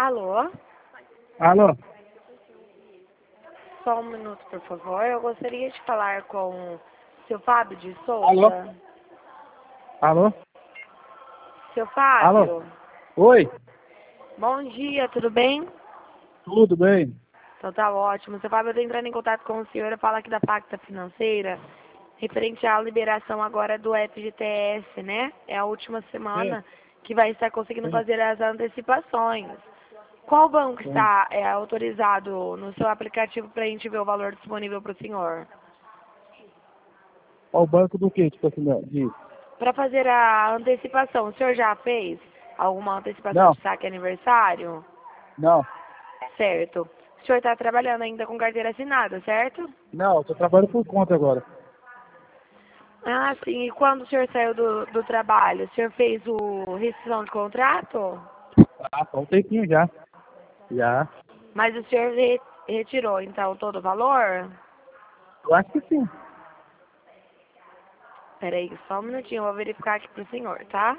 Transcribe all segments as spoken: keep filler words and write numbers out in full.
Alô? Alô? Só um minuto, por favor. Eu gostaria de falar com o seu Fábio de Alô? Souza. Alô? Seu Alô? Fábio, Oi? bom dia, tudo bem? Tudo bem? Então tá ótimo. Seu Fábio, eu tô entrando em contato com o senhor. Eu falo aqui da Pacta Financeira, referente à liberação agora do F G T S, né? É a última Sim, semana que vai estar conseguindo sim, fazer as antecipações. Qual banco sim. está é, autorizado no seu aplicativo para a gente ver o valor disponível para o senhor? Qual banco do que, tipo assim, né, de... Para fazer a antecipação, o senhor já fez alguma antecipação Não, de saque aniversário? não, Certo. O senhor está trabalhando ainda com carteira assinada, certo? não, eu tô trabalhando por conta agora. Ah, sim. E quando o senhor saiu do, do trabalho, o senhor fez o rescisão de contrato? Ah, só um tempinho já. Já. Mas o senhor re- retirou, então, todo o valor? Eu acho que sim. Peraí, só um minutinho, eu vou verificar aqui pro senhor, tá?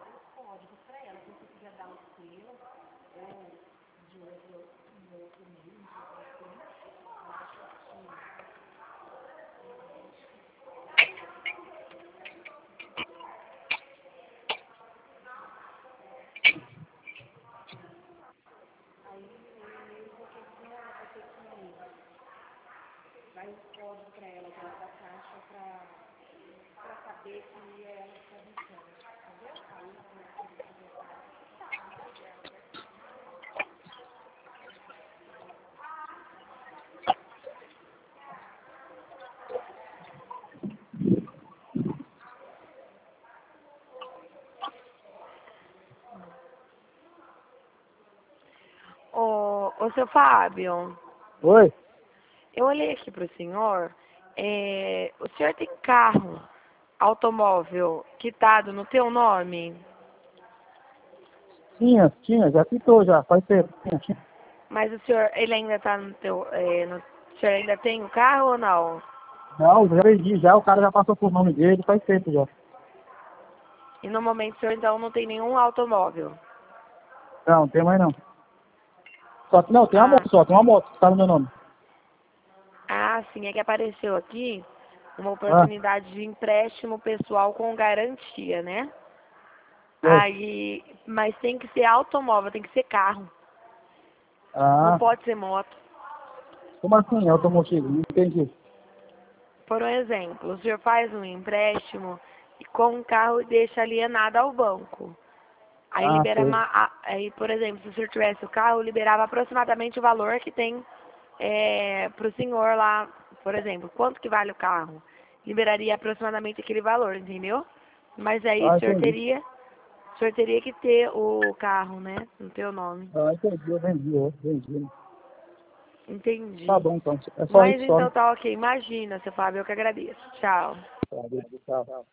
Ô, ô seu Fábio, Oi? eu olhei aqui pro senhor, é, o senhor tem carro, automóvel, quitado no teu nome? Tinha, tinha, já quitou já, faz tempo. Tinha, tinha. Mas o senhor, ele ainda tá no teu, é, no, o senhor ainda tem o carro ou não? Não, já vendi já, o cara já passou por nome dele, faz tempo já. E no momento o senhor então não tem nenhum automóvel? Não, não tem mais não. Só que não, tem uma Ah, moto só, tem uma moto que tá no meu nome. ah, sim, é que apareceu aqui uma Ah, oportunidade de empréstimo pessoal com garantia, né? oi. Aí, mas tem que ser automóvel, tem que ser carro, não Ah, pode ser moto. como assim, automotivo? Não entendi. Por um exemplo, o senhor faz um empréstimo e com o carro deixa alienado ao banco. Aí Ah, libera, sei. ma- a- aí, por exemplo, se o senhor tivesse o carro, liberava aproximadamente o valor que tem é, para o senhor lá, por exemplo, quanto que vale o carro? Liberaria aproximadamente aquele valor, entendeu? Mas aí Ah, o senhor entendi. teria, o senhor teria que ter o carro, né, no teu nome. Ah, entendi, eu vendi, eu vendi. Tá Entendi. bom, então. É só Mas isso só, né? então tá ok, imagina, seu Fábio, eu que agradeço. Tchau. Tá, beleza, tá.